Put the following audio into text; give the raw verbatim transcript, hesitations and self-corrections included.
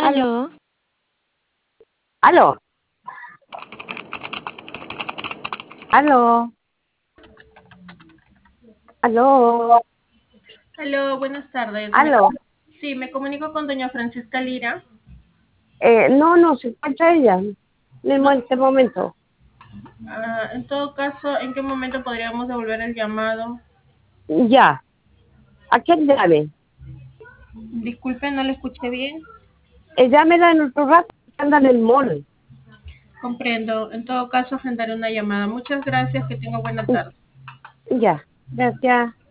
Aló, Aló, aló, aló, aló, Aló, buenas tardes. Me- aló. sí, me comunico con doña Francisca Lira. Eh, no, no se encuentra ella mismo en este momento. Ah, en todo caso, ¿en qué momento podríamos devolver el llamado? Ya, ¿a quién llame? Disculpe, no le escuché bien. Eh, llámela en otro rato, que anda en el mall. Comprendo. En todo caso, agendaré una llamada. Muchas gracias. Que tenga buena tarde. Ya, gracias.